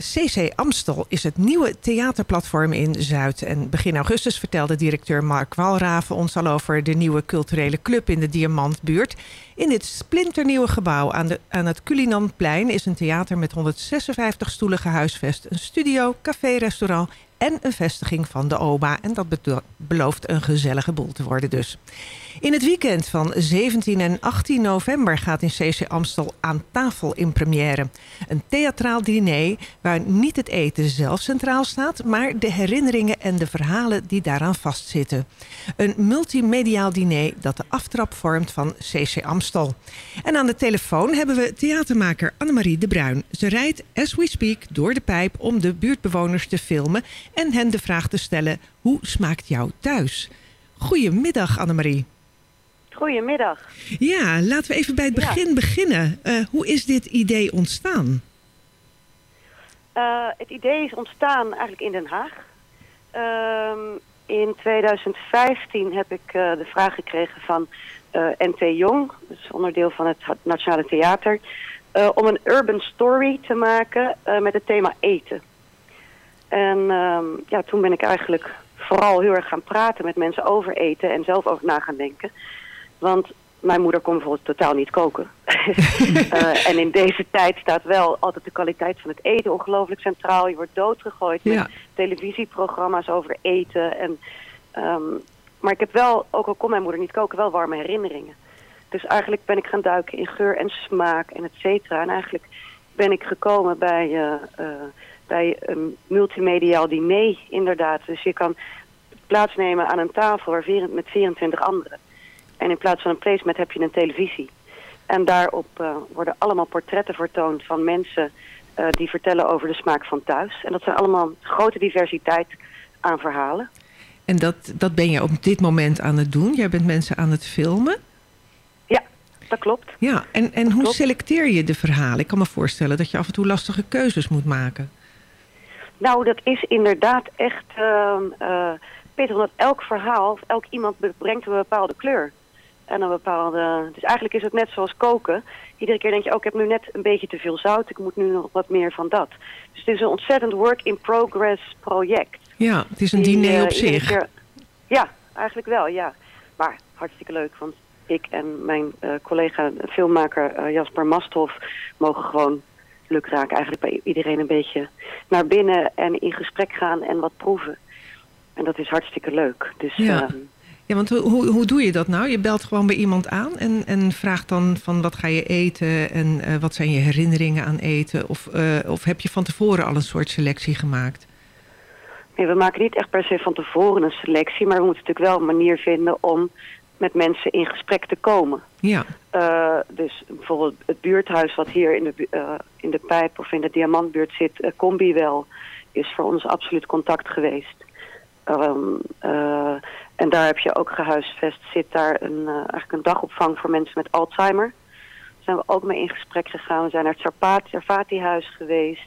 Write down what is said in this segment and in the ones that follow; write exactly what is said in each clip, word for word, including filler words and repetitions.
C C Amstel is het nieuwe theaterplatform in Zuid. En begin augustus vertelde directeur Mark Walraven ons al over de nieuwe culturele club in de Diamantbuurt. In dit splinternieuwe gebouw aan, de, aan het Culinanplein is een theater met honderdzesenvijftig stoelen gehuisvest. Een studio, café, restaurant en een vestiging van de O B A. En dat be- belooft een gezellige boel te worden dus. In het weekend van zeventien en achttien november gaat in C C Amstel Aan Tafel in première. Een theatraal diner waar niet het eten zelf centraal staat, maar de herinneringen en de verhalen die daaraan vastzitten. Een multimediaal diner dat de aftrap vormt van C C Amstel. En aan de telefoon hebben we theatermaker Annemarie de Bruin. Ze rijdt as we speak door de pijp om de buurtbewoners te filmen en hen de vraag te stellen: hoe smaakt jou thuis? Goedemiddag, Annemarie. Goedemiddag. Ja, laten we even bij het begin ja. beginnen. Uh, hoe is dit idee ontstaan? Uh, het idee is ontstaan eigenlijk in Den Haag. Uh, in tweeduizend vijftien heb ik uh, de vraag gekregen van uh, N T Jong, dus onderdeel van het Nationale Theater, uh, om een urban story te maken uh, met het thema eten. En uh, ja, toen ben ik eigenlijk vooral heel erg gaan praten met mensen over eten en zelf over na gaan denken. Want mijn moeder kon bijvoorbeeld totaal niet koken. uh, en in deze tijd staat wel altijd de kwaliteit van het eten ongelooflijk centraal. Je wordt doodgegooid ja. met televisieprogramma's over eten. En, um, maar ik heb wel, ook al kon mijn moeder niet koken, wel warme herinneringen. Dus eigenlijk ben ik gaan duiken in geur en smaak en et cetera. En eigenlijk ben ik gekomen bij, uh, uh, bij een multimediaal diner inderdaad. Dus je kan plaatsnemen aan een tafel waar vier, met vierentwintig anderen. En in plaats van een placement heb je een televisie. En daarop uh, worden allemaal portretten vertoond van mensen uh, die vertellen over de smaak van thuis. En dat zijn allemaal grote diversiteit aan verhalen. En dat, dat ben je op dit moment aan het doen? Jij bent mensen aan het filmen? Ja, dat klopt. Ja, en, en dat hoe klopt. selecteer je de verhalen? Ik kan me voorstellen dat je af en toe lastige keuzes moet maken. Nou, dat is inderdaad echt uh, uh, pittig, omdat elk verhaal, elk iemand brengt een bepaalde kleur. En een bepaalde... Dus eigenlijk is het net zoals koken. Iedere keer denk je, oh, ik heb nu net een beetje te veel zout. Ik moet nu nog wat meer van dat. Dus het is een ontzettend work-in-progress project. Ja, het is een die, diner uh, op zich. Keer... Ja, eigenlijk wel, ja. Maar hartstikke leuk, want ik en mijn uh, collega filmmaker uh, Jasper Masthoff mogen gewoon lukraak eigenlijk bij iedereen een beetje naar binnen en in gesprek gaan en wat proeven. En dat is hartstikke leuk. Dus... Ja. Uh, Ja, want hoe, hoe doe je dat nou? Je belt gewoon bij iemand aan en, en vraagt dan van wat ga je eten en uh, wat zijn je herinneringen aan eten? Of, uh, of heb je van tevoren al een soort selectie gemaakt? Nee, we maken niet echt per se van tevoren een selectie, maar we moeten natuurlijk wel een manier vinden om met mensen in gesprek te komen. Ja. Uh, dus bijvoorbeeld het buurthuis wat hier in de, uh, in de Pijp of in de Diamantbuurt zit, uh, Combiwel, is voor ons absoluut contact geweest. Um, uh, en daar heb je ook gehuisvest, zit daar een, uh, eigenlijk een dagopvang voor mensen met Alzheimer. Daar zijn we ook mee in gesprek gegaan. We zijn naar het Sarfati-huis geweest.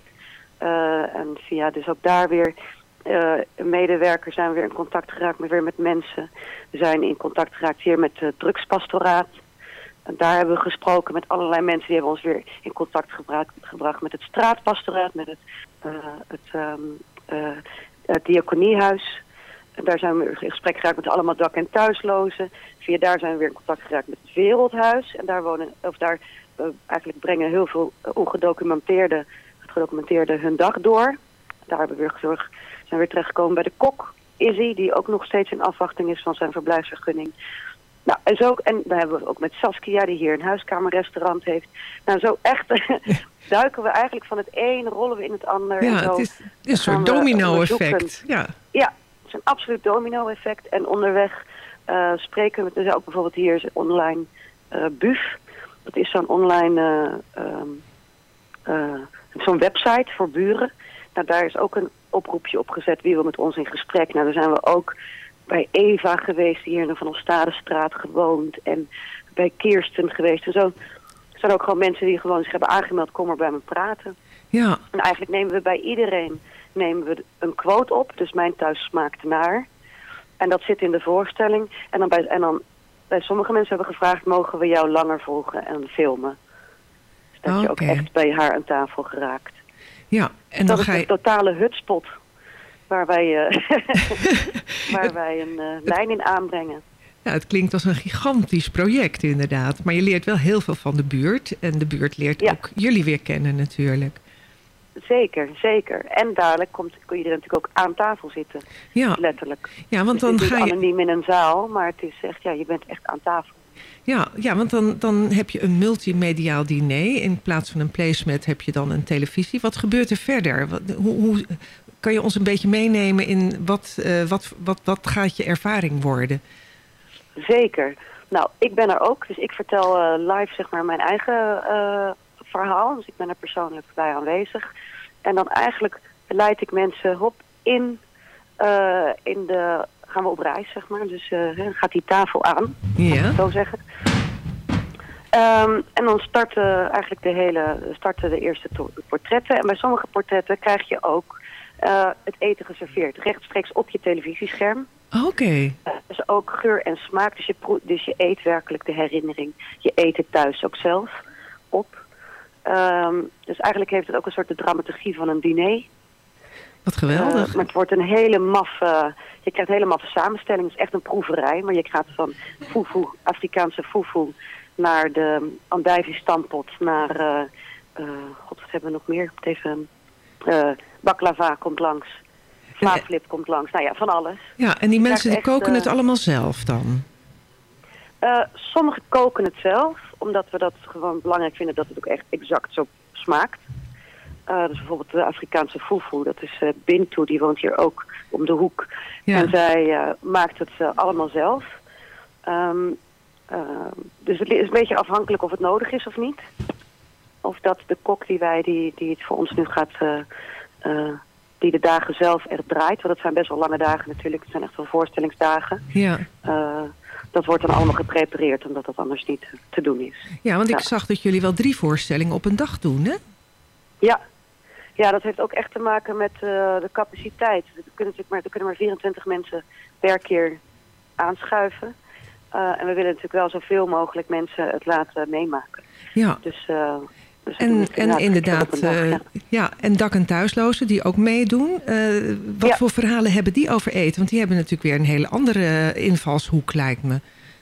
Uh, en via dus ook daar weer uh, een medewerker zijn we weer in contact geraakt met, weer met mensen. We zijn in contact geraakt hier met het drugspastoraat. En daar hebben we gesproken met allerlei mensen. Die hebben ons weer in contact gebracht, gebracht met het straatpastoraat, met het, uh, het, um, uh, het diakoniehuis. En daar zijn we in gesprek geraakt met allemaal dak- en thuislozen. Via daar zijn we weer in contact geraakt met het Wereldhuis. En daar wonen, of daar uh, eigenlijk brengen heel veel ongedocumenteerde, gedocumenteerde hun dag door. Daar hebben we weer gezorgd, zijn we weer terechtgekomen bij de kok, Izzy, die ook nog steeds in afwachting is van zijn verblijfsvergunning. Nou, en zo, en daar hebben we ook met Saskia, die hier een huiskamerrestaurant heeft. Nou, zo echt duiken we eigenlijk van het een, rollen we in het ander. Ja, en zo het is een soort domino-effect. Ja. ja, het is een absoluut domino-effect. En onderweg uh, spreken we, dus ook bijvoorbeeld hier is online uh, B U F. Dat is zo'n online, uh, um, uh, zo'n website voor buren. Nou, daar is ook een oproepje op gezet, wie wil met ons in gesprek. Nou, daar zijn we ook bij Eva geweest, die hier in de Van Ostadestraat gewoond. En bij Kirsten geweest. En zo zijn ook gewoon mensen die gewoon zich hebben aangemeld, kom maar bij me praten. Ja. En eigenlijk nemen we bij iedereen nemen we een quote op. Dus mijn thuis smaakt naar. En dat zit in de voorstelling. En dan bij, en dan bij sommige mensen hebben we gevraagd, mogen we jou langer volgen en filmen. Dus dat je Okay. ook echt bij haar aan tafel geraakt. Ja, en dat dan ga is je... een totale hutspot waar wij, uh, waar wij een uh, lijn in aanbrengen. Ja, het klinkt als een gigantisch project inderdaad. Maar je leert wel heel veel van de buurt. En de buurt leert ja. ook jullie weer kennen natuurlijk. Zeker, zeker. En dadelijk komt, kun je er natuurlijk ook aan tafel zitten. Ja. Letterlijk. Ja, want dus dan het is ga niet je... anoniem in een zaal, maar het is echt, ja, je bent echt aan tafel. Ja, ja want dan, dan heb je een multimediaal diner. In plaats van een placemat heb je dan een televisie. Wat gebeurt er verder? Wat, hoe, hoe, kan je ons een beetje meenemen in wat, uh, wat, wat, wat gaat je ervaring worden? Zeker. Nou, ik ben er ook. Dus ik vertel uh, live zeg maar mijn eigen uh, verhaal. Dus ik ben er persoonlijk bij aanwezig. En dan eigenlijk leid ik mensen hop in, uh, in de... gaan we op reis, zeg maar. Dus uh, gaat die tafel aan, ja. mag ik zo zeggen. Um, en dan starten eigenlijk de hele, starten de eerste to- portretten. En bij sommige portretten krijg je ook uh, het eten geserveerd. Rechtstreeks op je televisiescherm. Oké. Okay. Uh, dus ook geur en smaak. Dus je, pro- dus je eet werkelijk de herinnering. Je eet het thuis ook zelf op. Um, dus eigenlijk heeft het ook een soort de dramaturgie van een diner. Wat geweldig. Uh, maar het wordt een hele maffe... Je krijgt een hele maffe samenstelling. Het is echt een proeverij. Maar je gaat van fufu, Afrikaanse fufu... naar de andijvie-stampot, naar... Uh, uh, God, wat hebben we nog meer? Even... Uh, baklava komt langs. Vlaaflip komt langs. Nou ja, van alles. Ja, en die mensen die echt, koken uh, het allemaal zelf dan? Uh, sommigen koken het zelf. Omdat we dat gewoon belangrijk vinden dat het ook echt exact zo smaakt. Uh, dus bijvoorbeeld de Afrikaanse fufu, dat is uh, Bintu, die woont hier ook om de hoek. Ja. En zij uh, maakt het uh, allemaal zelf. Um, uh, dus het is een beetje afhankelijk of het nodig is of niet. Of dat de kok die wij, die, die het voor ons nu gaat, uh, uh, die de dagen zelf echt draait. Want dat zijn best wel lange dagen natuurlijk, het zijn echt wel voorstellingsdagen. Ja. Uh, dat wordt dan allemaal geprepareerd, omdat dat anders niet te doen is. Ja, want ik ja. zag dat jullie wel drie voorstellingen op een dag doen, hè? Ja. Ja, dat heeft ook echt te maken met uh, de capaciteit. Er kunnen, maar, er kunnen maar vierentwintig mensen per keer aanschuiven. Uh, en we willen natuurlijk wel zoveel mogelijk mensen het laten meemaken. Ja. Dus, uh, dus en, en inderdaad, inderdaad dag, uh, ja. ja, en dak- en thuislozen die ook meedoen. Uh, wat ja. voor verhalen hebben die over eten? Want die hebben natuurlijk weer een hele andere invalshoek, lijkt me.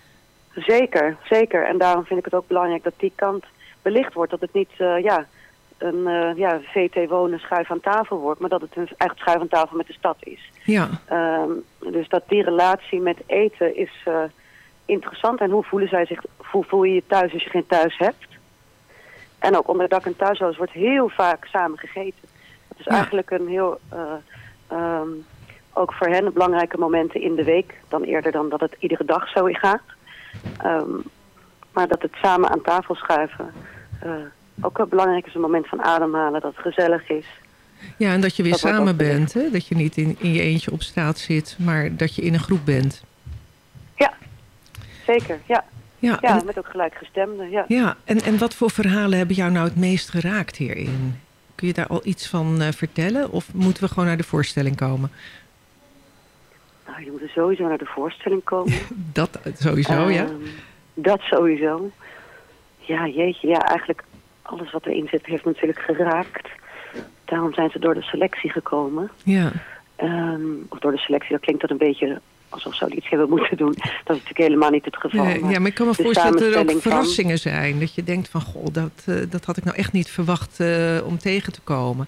Zeker, zeker. En daarom vind ik het ook belangrijk dat die kant belicht wordt. Dat het niet, uh, ja... een uh, ja, V T wonen schuif aan tafel wordt, maar dat het een echt schuif aan tafel met de stad is. Ja. Um, dus dat die relatie met eten is uh, interessant. En hoe voelen zij zich, hoe voel je je thuis als je geen thuis hebt? En ook onder dak en thuisloos wordt heel vaak samen gegeten. Dat is ja. eigenlijk een heel, uh, um, ook voor hen belangrijke momenten in de week, dan eerder dan dat het iedere dag zo gaat. Um, maar dat het samen aan tafel schuiven... Uh, ook wel belangrijk is een moment van ademhalen, dat het gezellig is. Ja, en dat je weer dat samen bent, hè? Dat je niet in, in je eentje op straat zit, maar dat je in een groep bent. Ja, zeker, ja. Ja, ja en, met ook gelijkgestemden, ja. Ja, en, en wat voor verhalen hebben jou nou het meest geraakt hierin? Kun je daar al iets van uh, vertellen? Of moeten we gewoon naar de voorstelling komen? Nou, je moet er sowieso naar de voorstelling komen. dat sowieso, uh, ja. Dat sowieso. Ja, jeetje, ja, eigenlijk... Alles wat erin zit heeft natuurlijk geraakt. Daarom zijn ze door de selectie gekomen. Ja. Um, of door de selectie, dat klinkt dat een beetje alsof ze iets hebben moeten doen. Dat is natuurlijk helemaal niet het geval. Nee, maar ja, maar ik kan me voorstellen dat er ook verrassingen van... zijn. Dat je denkt van, goh, dat, uh, dat had ik nou echt niet verwacht uh, om tegen te komen.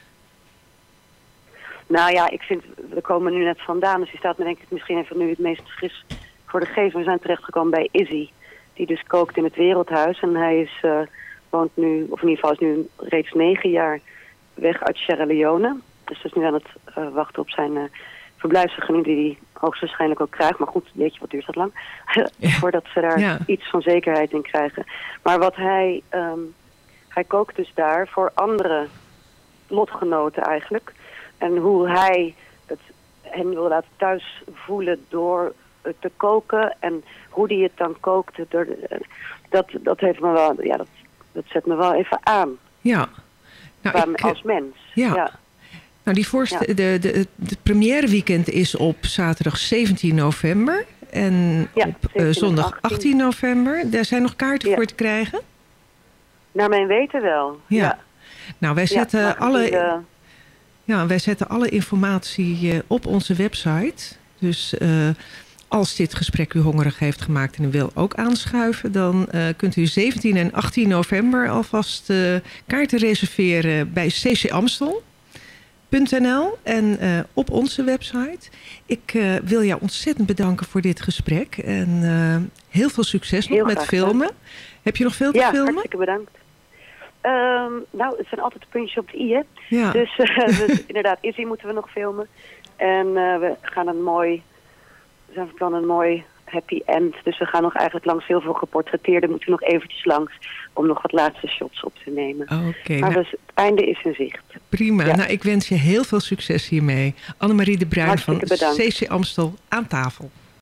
Nou ja, ik vind, we komen nu net vandaan. Dus die staat me denk ik misschien even nu het meest fris voor de geest. We zijn terechtgekomen bij Izzy. Die dus kookt in het Wereldhuis. En hij is... Uh, woont nu, of in ieder geval is nu reeds negen jaar weg uit Sierra Leone. Dus is nu aan het uh, wachten op zijn uh, verblijfsvergunning die hij hoogstwaarschijnlijk ook krijgt. Maar goed, weet je, wat duurt dat lang? Ja. Voordat ze daar ja. iets van zekerheid in krijgen. Maar wat hij, um, hij kookt dus daar voor andere lotgenoten eigenlijk. En hoe hij het hen wil laten thuis voelen door uh, te koken. En hoe hij het dan kookt, door de, uh, dat, dat heeft me wel, ja, dat, dat zet me wel even aan. Ja. Nou, Waar, ik, als mens. Ja. ja. Nou, die voorst- ja. de, de, de première weekend is op zaterdag zeventien november. En ja, op uh, zondag achttien november. Daar zijn nog kaarten ja. voor te krijgen? Naar mijn weten wel, ja. ja. Nou, wij zetten, ja, alle, uh... ja, wij zetten alle informatie uh, op onze website. Dus uh, als dit gesprek u hongerig heeft gemaakt en u wil ook aanschuiven... dan uh, kunt u zeventien en achttien november alvast uh, kaarten reserveren bij C C Amstel. .nl en uh, op onze website. Ik uh, wil jou ontzettend bedanken voor dit gesprek. En uh, heel veel succes nog met filmen. Bedankt. Heb je nog veel te ja, filmen? Ja, hartstikke bedankt. Um, nou, het zijn altijd puntjes op de i, hè? Ja. Dus, uh, dus inderdaad, Izzy moeten we nog filmen. En uh, we gaan een mooi... We zijn van plan een mooi happy end. Dus we gaan nog eigenlijk langs heel veel geportretteerden. Moeten we nog eventjes langs om nog wat laatste shots op te nemen. Oké. Okay, maar nou, dus, het einde is in zicht. Prima. Ja. Nou, ik wens je heel veel succes hiermee. Annemarie de Bruin Hartstikke van bedankt. C C Amstel aan tafel.